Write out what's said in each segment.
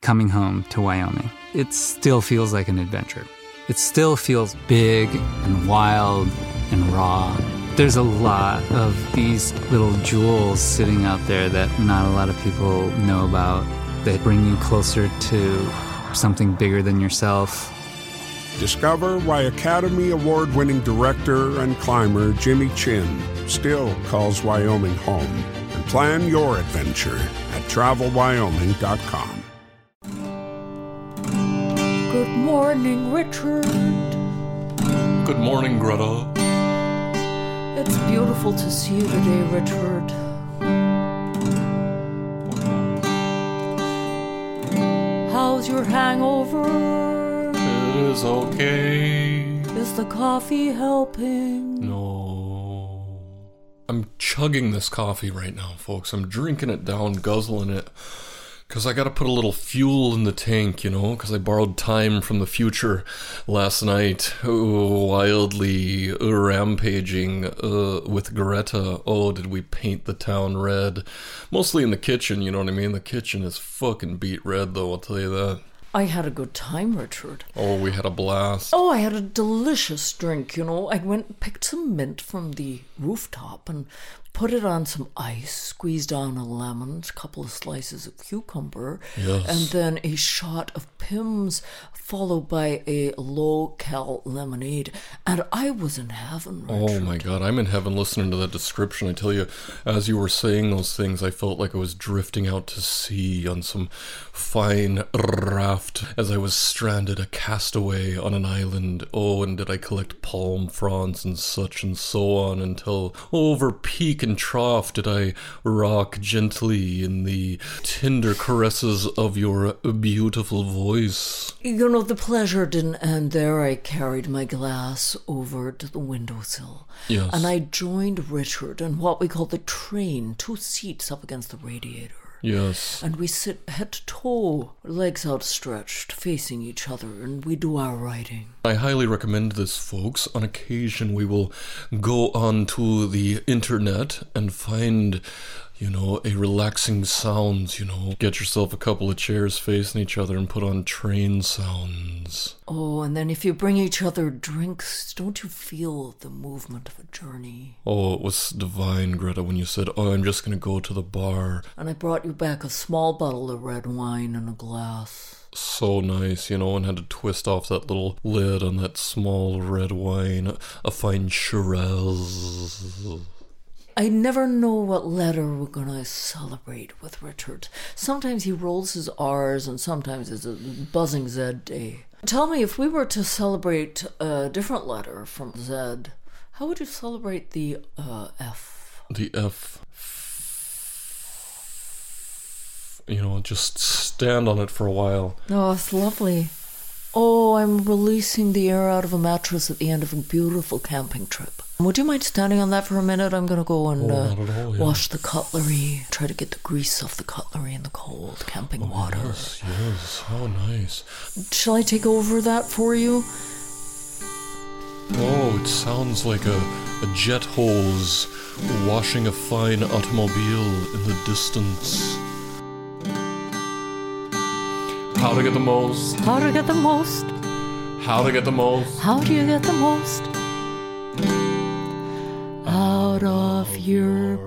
coming home to Wyoming. It still feels like an adventure. It still feels big and wild and raw. There's a lot of these little jewels sitting out there that not a lot of people know about. They bring you closer to something bigger than yourself. Discover why Academy Award-winning director and climber Jimmy Chin still calls Wyoming home. And plan your adventure at TravelWyoming.com. Good morning, Richard. Good morning, Greta. It's beautiful to see you today, Richard. How's your hangover? It is okay. Is the coffee helping? No. I'm chugging this coffee right now, folks. I'm drinking it down, guzzling it. Because I got to put a little fuel in the tank, you know, because I borrowed time from the future last night, wildly rampaging with Greta. Oh, did we paint the town red? Mostly in the kitchen, you know what I mean? The kitchen is fucking beat red, though, I'll tell you that. I had a good time, Richard. Oh, we had a blast. Oh, I had a delicious drink, you know. I went and picked some mint from the rooftop and put it on some ice, squeezed on a lemon, a couple of slices of cucumber, yes, and then a shot of Pimm's, followed by a low-cal lemonade. And I was in heaven, Richard. Oh my God, I'm in heaven listening to that description. I tell you, as you were saying those things, I felt like I was drifting out to sea on some fine raft as I was stranded, a castaway on an island. Oh, and did I collect palm fronds and such and so on until over peak and trough did I rock gently in the tender caresses of your beautiful voice. You know, the pleasure didn't end there. I carried my glass over to the windowsill. Yes. And I joined Richard in what we call the train, 2 seats up against the radiator. Yes. And we sit head to toe, legs outstretched, facing each other, and we do our writing. I highly recommend this, folks. On occasion, we will go onto the internet and find, you know, a relaxing sounds, you know. Get yourself a couple of chairs facing each other and put on train sounds. Oh, and then if you bring each other drinks, don't you feel the movement of a journey? Oh, it was divine, Greta, when you said, oh, I'm just going to go to the bar. And I brought you back a small bottle of red wine in a glass. So nice, you know, and had to twist off that little lid on that small red wine. A fine Shiraz. I never know what letter we're going to celebrate with Richard. Sometimes he rolls his R's and sometimes it's a buzzing Z day. Tell me, if we were to celebrate a different letter from Z, how would you celebrate the F? The F. You know, just stand on it for a while. Oh, it's lovely. Oh, I'm releasing the air out of a mattress at the end of a beautiful camping trip. Would you mind standing on that for a minute? I'm going to go and wash the cutlery, try to get the grease off the cutlery in the cold camping water. Yes, yes. How nice. Shall I take over that for you? Oh, it sounds like a jet hose washing a fine automobile in the distance. How to get the most. How to get the most. How to get the most. How do you get the most out of your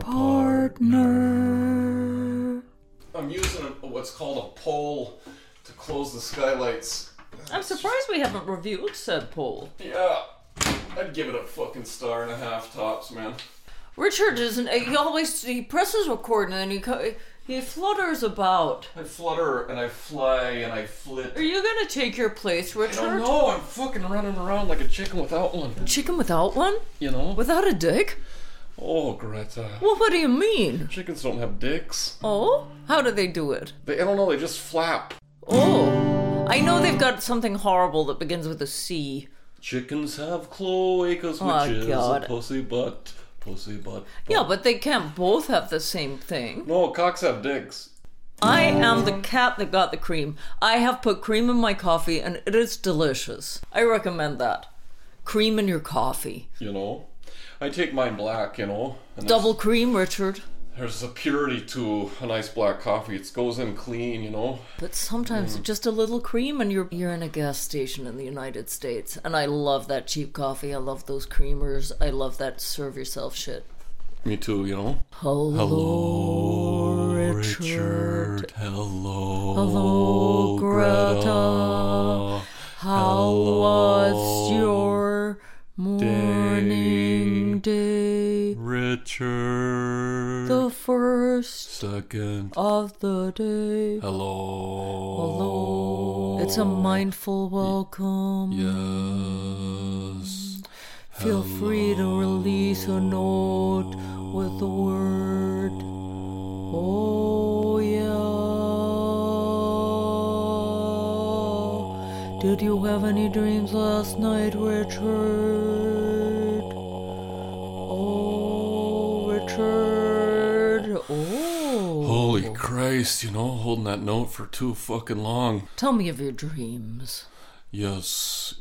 partner? I'm using what's called a pole to close the skylights. I'm surprised we haven't reviewed said pole. Yeah, I'd give it a fucking 1.5 stars tops, man. Richard isn't. He presses record and then he flutters about. I flutter and I fly and I flit. Are you gonna take your place, Richard? I don't know. I'm fucking running around like a chicken without one. Chicken without one? You know? Without a dick? Oh, Greta. Well, what do you mean? Chickens don't have dicks. Oh? How do they do it? I don't know. They just flap. Oh. I know they've got something horrible that begins with a C. Chickens have cloacas, which is God. a pussy butt. Pussy butt. Yeah, but they can't both have the same thing. No, cocks have dicks. I am the cat that got the cream. I have put cream in my coffee and it is delicious. I recommend that. Cream in your coffee. You know? I take mine black, you know? And Double cream, Richard. There's a purity to a nice black coffee. It goes in clean, you know. But sometimes just a little cream and you're in a gas station in the United States. And I love that cheap coffee. I love those creamers. I love that serve yourself shit. Me too, you know. Hello, Richard. Hello, Greta. How was your morning day? Richard. The first second of the day. Hello. It's a mindful welcome. Yes. Feel free to release a note with the word. Oh yeah. Did you have any dreams last night, Richard? Oh, Richard. Oh. Holy Christ, you know, holding that note for too fucking long. Tell me of your dreams. Yes.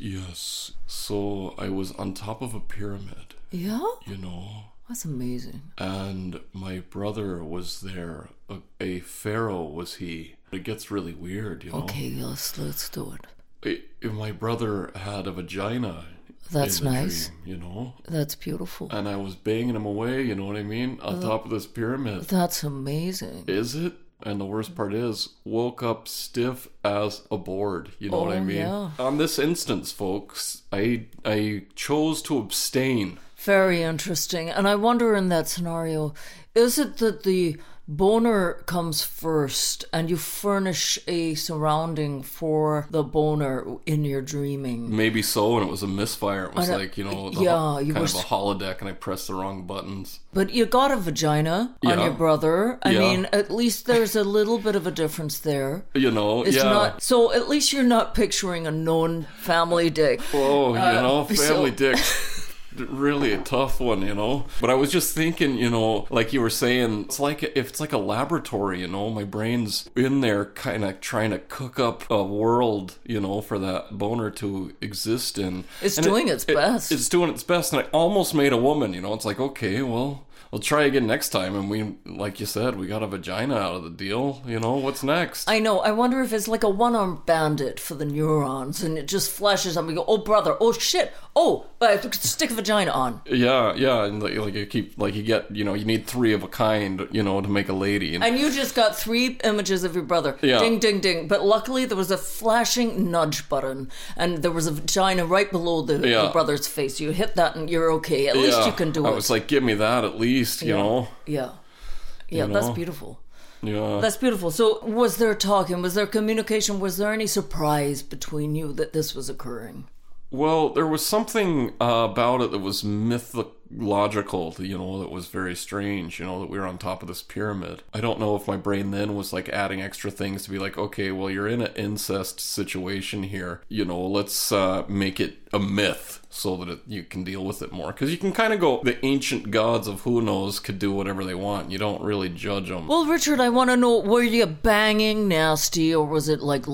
So I was on top of a pyramid. Yeah? You know. That's amazing. And my brother was there. A pharaoh was he. It gets really weird, you know. Okay, let's do it. My brother had a vagina. That's in the nice. dream, you know. That's beautiful. And I was banging him away, you know what I mean? On top of this pyramid. That's amazing. Is it? And the worst part is, woke up stiff as a board. You know what I mean? Yeah. On this instance, folks, I chose to abstain. Very interesting. And I wonder in that scenario, is it that the boner comes first and you furnish a surrounding for the boner in your dreaming? Maybe so, and it was a misfire. It was like, you know, you kind were of a holodeck, and I pressed the wrong buttons. But you got a vagina on Yeah. your brother. I Yeah. mean, at least there's a little bit of a difference there. You know, It's yeah. not, so at least you're not picturing a known family dick. Oh, you know, family so- dick. Really a tough one, you know. But I was just thinking, you know, like you were saying, it's like if it's like a laboratory, you know, my brain's in there kind of trying to cook up a world, you know, for that boner to exist in. It's And doing its best. It's doing its best, and I almost made a woman, you know. It's like, okay, well, we'll try again next time. And we, like you said, we got a vagina out of the deal, you know. What's next? I know. I wonder if it's like a one-armed bandit for the neurons, and it just flashes up. We go, oh brother, oh shit, oh, stick a vagina on. Yeah, and like you keep, like you get, you know, you need 3 of a kind, you know, to make a lady. And you just got 3 images of your brother. Yeah. Ding, ding, ding. But luckily there was a flashing nudge button, and there was a vagina right below the brother's face. You hit that and you're okay. At least you can do it. I was like, give me that at least, you know. Yeah, You that's know? beautiful. Yeah. That's beautiful. So was there talking? Was there communication? Was there any surprise between you that this was occurring? Well, there was something about it that was mythological, you know, that was very strange, you know, that we were on top of this pyramid. I don't know if my brain then was like adding extra things to be like, okay, well, you're in an incest situation here, you know, let's make it a myth so that you can deal with it more. Because you can kind of go, the ancient gods of who knows could do whatever they want. You don't really judge them. Well, Richard, I want to know, were you banging nasty, or was it like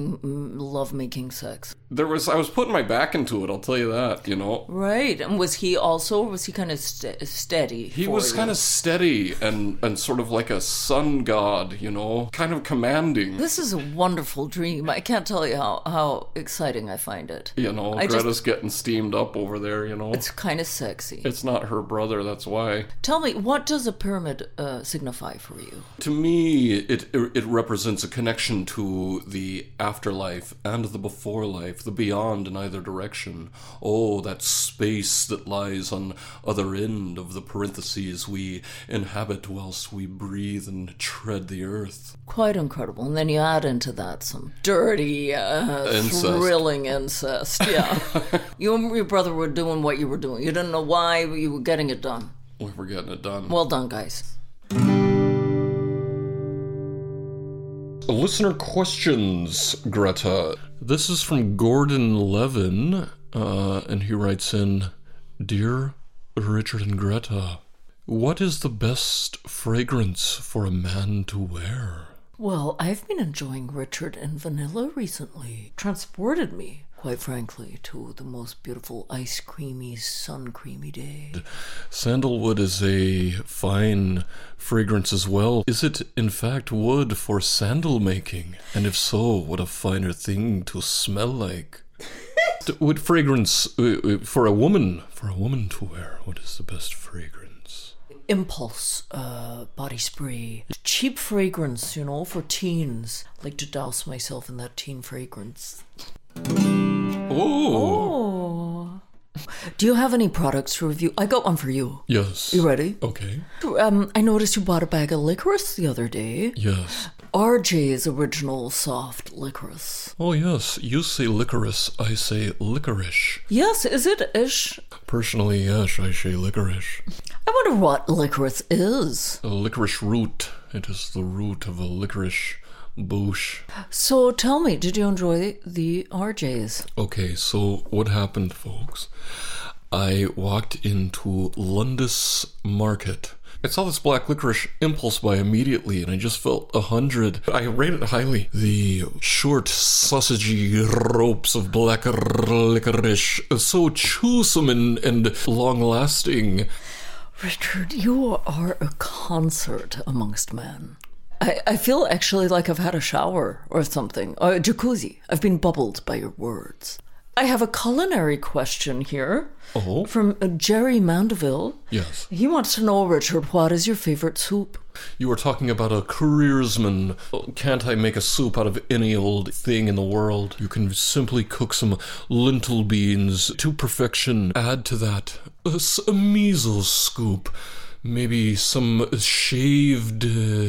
love-making sex? I was putting my back into it, I'll tell you that, you know. Right. And was he also, or was he kind of steady? He was kind of steady and sort of like a sun god, you know, kind of commanding. This is a wonderful dream. I can't tell you how exciting I find it. You know, Greta's getting steamed up over there, you know. It's kind of sexy. It's not her brother, that's why. Tell me, what does a pyramid signify for you? To me, it represents a connection to the afterlife and the before life, the beyond in either direction. Oh, that space that lies on other end of the parentheses we inhabit whilst we breathe and tread the earth. Quite incredible. And then you add into that some dirty, thrilling incest. Yeah. You and your brother were doing what you were doing. You didn't know why, but you were getting it done. We were getting it done. Well done, guys. Listener questions, Greta. This is from Gordon Levin, and he writes in, Dear Richard and Greta, what is the best fragrance for a man to wear? Well, I've been enjoying Richard and vanilla recently. Transported me, quite frankly, to the most beautiful ice creamy, sun creamy day. Sandalwood is a fine fragrance as well. Is it, in fact, wood for sandal making? And if so, what a finer thing to smell like. What fragrance for a woman to wear? What is the best fragrance? Impulse body spray. Cheap fragrance, you know, for teens. I like to douse myself in that teen fragrance. Oh. Do you have any products to review? I got one for you. Yes. You ready? Okay. I noticed you bought a bag of licorice the other day. Yes. RJ's original soft licorice. Oh, yes. You say licorice, I say licorice. Yes, is it ish? Personally, yes, I say licorice. I wonder what licorice is. A licorice root. It is the root of a licorice bush. So tell me, did you enjoy the RJ's? Okay, so what happened, folks? I walked into Lundis Market. I saw this black licorice impulse buy immediately, and I just felt 100. I rate it highly. The short, sausagey ropes of black licorice, so choosome and long-lasting. Richard, you are a concert amongst men. I feel actually like I've had a shower or something. A jacuzzi. I've been bubbled by your words. I have a culinary question here. Oh? From Jerry Mandeville. Yes. He wants to know, Richard, what is your favorite soup? You were talking about a careersman. Can't I make a soup out of any old thing in the world? You can simply cook some lentil beans to perfection. Add to that a measles scoop. Maybe some shaved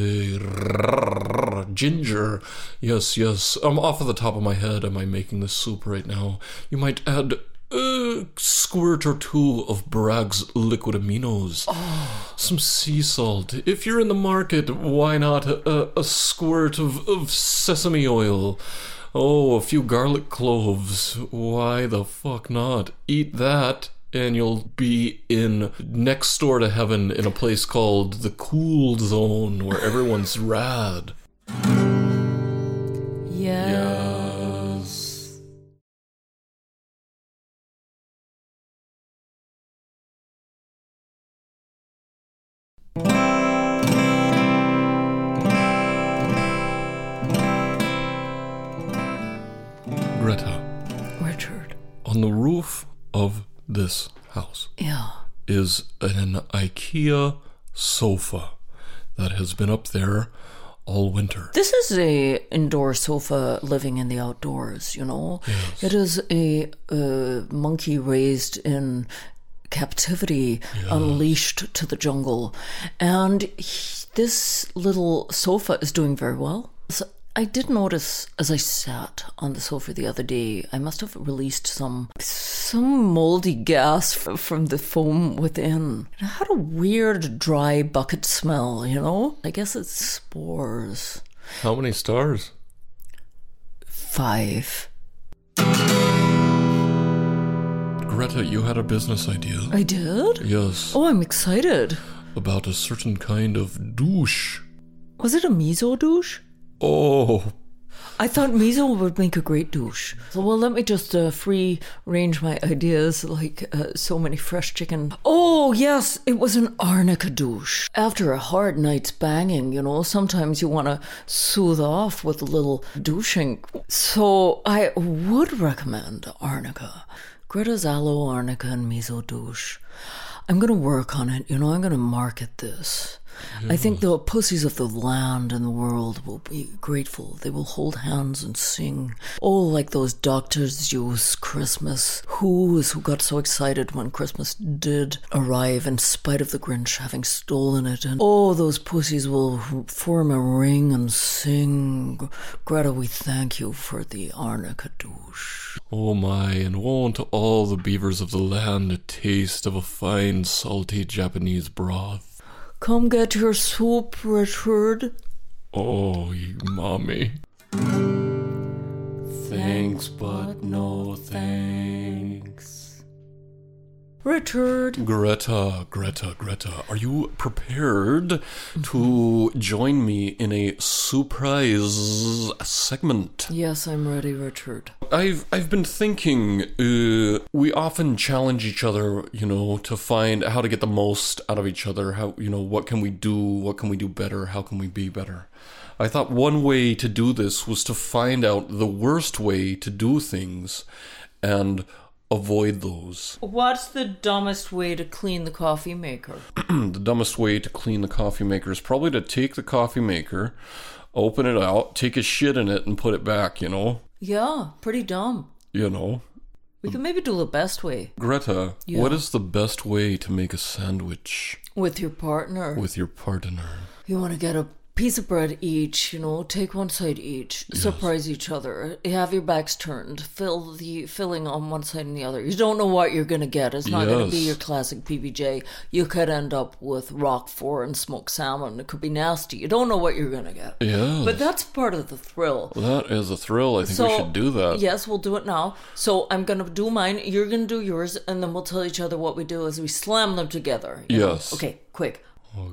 ginger. Yes. Off of the top of my head, am I making this soup right now? You might add a squirt or two of Bragg's liquid aminos. Oh. Some sea salt. If you're in the market, why not a squirt of sesame oil? Oh, a few garlic cloves. Why the fuck not? Eat that, and you'll be in next door to heaven in a place called the Cool Zone, where everyone's rad. Yes. Greta. Richard. On the roof of this house is an IKEA sofa that has been up there all winter. This is a indoor sofa living in the outdoors, you know. Yes. It is a monkey raised in captivity, unleashed to the jungle. And this little sofa is doing very well. So I did notice as I sat on the sofa the other day, I must have released some moldy gas from the foam within. It had a weird dry bucket smell, you know? I guess it's spores. How many stars? 5. Greta, you had a business idea. I did? Yes. Oh, I'm excited. About a certain kind of douche. Was it a miso douche? Oh. I thought miso would make a great douche. So, well, let me just free range my ideas like so many fresh chicken. Oh, yes, it was an arnica douche. After a hard night's banging, you know, sometimes you want to soothe off with a little douching. So I would recommend arnica. Greta's aloe, arnica, and miso douche. I'm going to work on it, you know, I'm going to market this. I think the pussies of the land and the world will be grateful. They will hold hands and sing. Oh, like those Doctor's Use Christmas. Who got so excited when Christmas did arrive in spite of the Grinch having stolen it. And oh, those pussies will form a ring and sing. Greta, we thank you for the arnica douche. Oh my, and won't all the beavers of the land taste of a fine salty Japanese broth? Come get your soup, Richard. Oh, you mommy. Thanks, but no thanks. Richard. Greta, are you prepared to join me in a surprise segment? Yes, I'm ready, Richard. I've been thinking, we often challenge each other, to find how to get the most out of each other. How, what can we do better? How can we be better? I thought one way to do this was to find out the worst way to do things and avoid those. What's the dumbest way to clean the coffee maker? The dumbest way to clean the coffee maker is probably to take the coffee maker, open it out, take a shit in it, and put it back, Yeah, pretty dumb. We can maybe do the best way. Greta, what is the best way to make a sandwich? With your partner. With your partner. You want to get a piece of bread each, take one side each, surprise each other, have your backs turned, fill the filling on one side and the other. You don't know what you're going to get. It's not going to be your classic PBJ. You could end up with Roquefort and smoked salmon. It could be nasty. You don't know what you're going to get. Yeah. But that's part of the thrill. That is a thrill. I think we should do that. Yes, we'll do it now. So I'm going to do mine, you're going to do yours, and then we'll tell each other what we do as we slam them together. Yes. Okay, quick.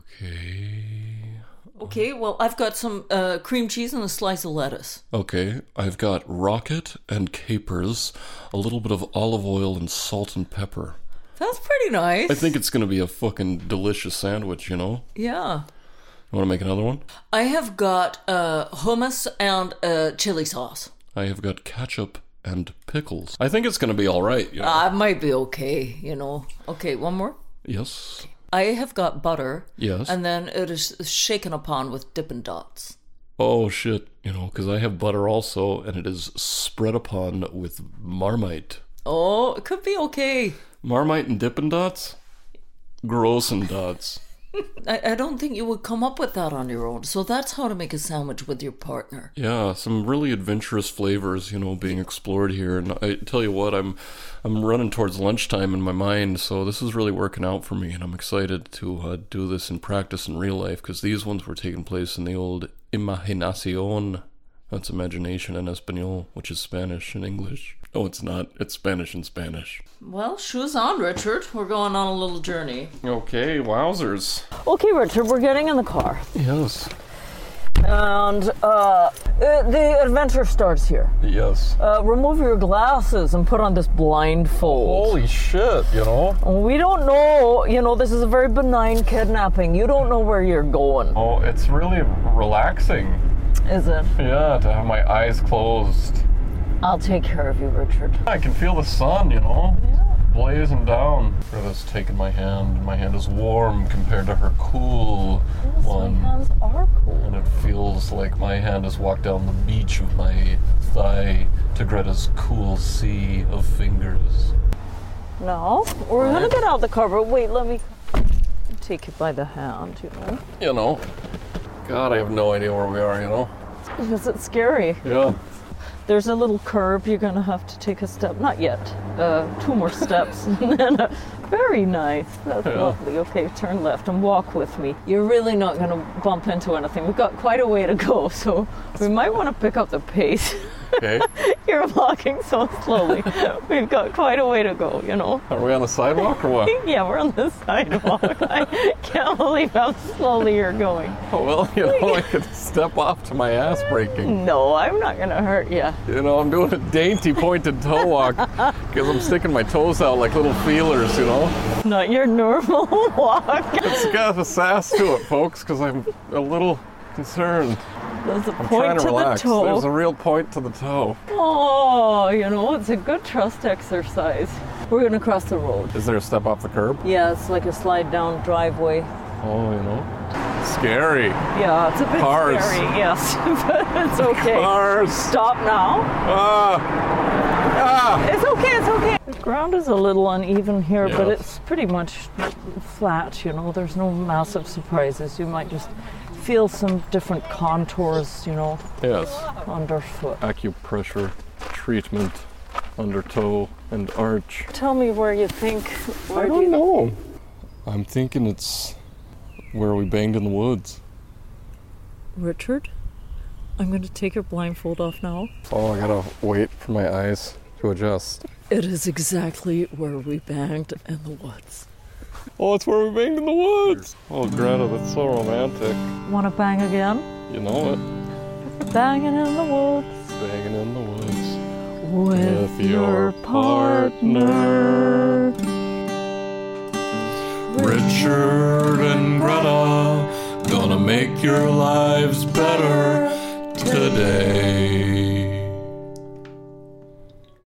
Okay, well, I've got some cream cheese and a slice of lettuce. Okay, I've got rocket and capers, a little bit of olive oil and salt and pepper. That's pretty nice. I think it's going to be a fucking delicious sandwich, Yeah. You want to make another one? I have got hummus and chili sauce. I have got ketchup and pickles. I think it's going to be all right, It might be okay, Okay, one more? Yes. I have got butter. Yes. And then it is shaken upon with Dippin' Dots. Oh, shit. Because I have butter also, and it is spread upon with Marmite. Oh, it could be okay. Marmite and Dippin' Dots? Gross and dots. I don't think you would come up with that on your own. So that's how to make a sandwich with your partner. Yeah, some really adventurous flavors, being explored here. And I tell you what, I'm running towards lunchtime in my mind, so this is really working out for me, and I'm excited to do this in practice in real life, because these ones were taking place in the old imaginación. That's imagination in Espanol, which is Spanish in English. Oh, it's not. It's Spanish in Spanish. Well, shoes on, Richard. We're going on a little journey. Okay, wowzers. Okay, Richard, we're getting in the car. Yes. And the adventure starts here. Yes. Remove your glasses and put on this blindfold. Holy shit, We don't know, this is a very benign kidnapping. You don't know where you're going. Oh, it's really relaxing. Is it? Yeah, to have my eyes closed. I'll take care of you, Richard. I can feel the sun, Yeah. blazing down. Greta's taken my hand, and my hand is warm compared to her cool one. My hands are cool. And it feels like my hand has walked down the beach of my thigh to Greta's cool sea of fingers. No, we're going to get out of the car, but wait, let me take you by the hand, God, I have no idea where we are, Because it's scary. Yeah. There's a little curve. You're going to have to take a step. Not yet. 2 more steps. And then very nice. That's lovely. Okay, turn left and walk with me. You're really not going to bump into anything. We've got quite a way to go, so we might want to pick up the pace. Okay. You're walking so slowly. We've got quite a way to go, Are we on the sidewalk or what? Yeah, we're on the sidewalk. I can't believe how slowly you're going. Oh, well, I could step off to my ass breaking. No, I'm not going to hurt you. I'm doing a dainty pointed toe walk because I'm sticking my toes out like little feelers, Not your normal walk. It's got a sass to it, folks, because I'm a little concerned. There's a I'm point trying to relax. the toe. There's a real point to the toe. Oh, it's a good trust exercise. We're going to cross the road. Is there a step off the curb? Yeah, it's like a slide down driveway. Oh, scary. Yeah, it's a bit Cars. scary, yes. But it's okay. Cars. Stop now. It's okay. The ground is a little uneven here, but it's pretty much flat, There's no massive surprises. You might just feel some different contours, Yes. underfoot. Acupressure treatment under toe and arch. Tell me where you think. I don't know. I'm thinking it's where we banged in the woods. Richard, I'm going to take your blindfold off now. Oh, I gotta wait for my eyes to adjust. It is exactly where we banged in the woods. Oh, it's where we banged in the woods. Oh, Greta, that's so romantic. Want to bang again? You know it. Banging in the woods. Banging in the woods. With your partner. Richard and Greta, gonna make your lives better today.